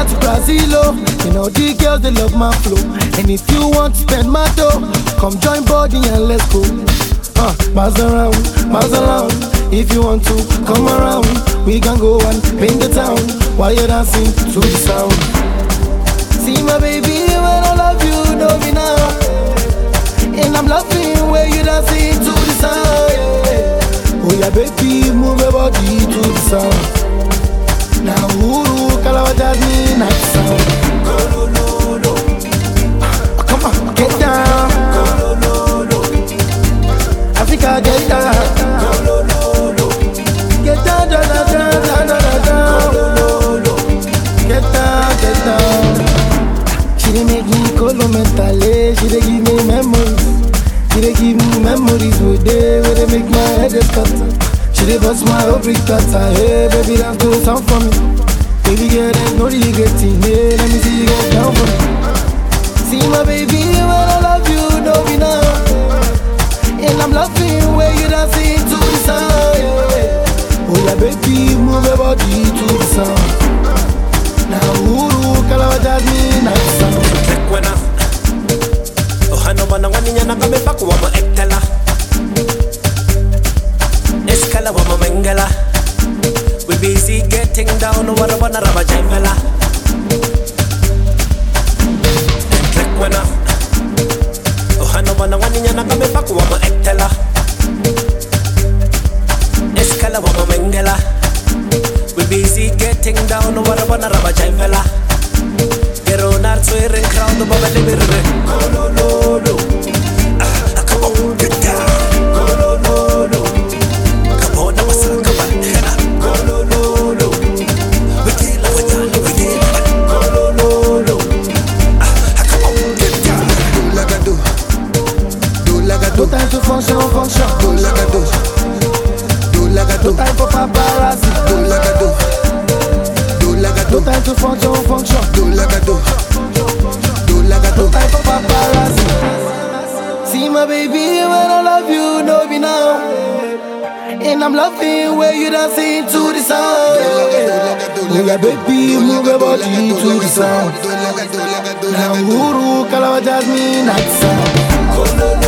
Ghana to Brazil, oh. You know the girls they love my flow. And if you want to spend my dough, come join body and let's go. Miles around, miles around. If you want to come around, we can go and paint the town while you're dancing to the sound. See my baby, when I love you, know me now. And I'm loving where you dancing to the sound. Oh yeah, baby, move your body to the sound. Now, Uru, Kalawa Jasmine, night sound. Come on, get down. Africa, get down. Get down, down, down, down, down, down. Get down, get down. She dey make me colo mentally. She dey give me memories. She dey give me memories with where they make my head scatter. She dey bust my whole brick cutter. Hey, baby, dance to the sound for me. Baby girl, there's no regretting. Hey, let me see you get down for me. See my baby, when I love you, know me now. And I'm loving where you dancing to the sound. Yeah. Oh yeah, baby, move your body to the sound. Now, Uru, Kalawa Jasmine, night sound. Tekwena, ohano wana waninya na kame paku wama ektela. Eskala wama mengela. We busy getting down, wara wana raba jaimela. Tekwena, ohano wana waninya na kame paku wama ektela. Eskala wama mengela. We busy getting down, wara wana raba jaimela. Pero narzo e crowd baba le mirre. Kololo. Come on, get down. Kololo. Come on, now what's up? Come on, hela. Kololo. We get la wajana, we get. Kololo. Come on, get down. Do like I do. Do like I do. No time to function, function. Do like I do. Do like I do. No time for paparazzi. Do like I do. Do like I do. No time to function, function. Do like I do. Do like I do. No time for paparazzi. See my baby, when I love you, know me now. And I'm loving where you dancing to the sound. Oh yeah, baby, move your body to the sound. Now, Uru, Kalawa Jasmine, night sound.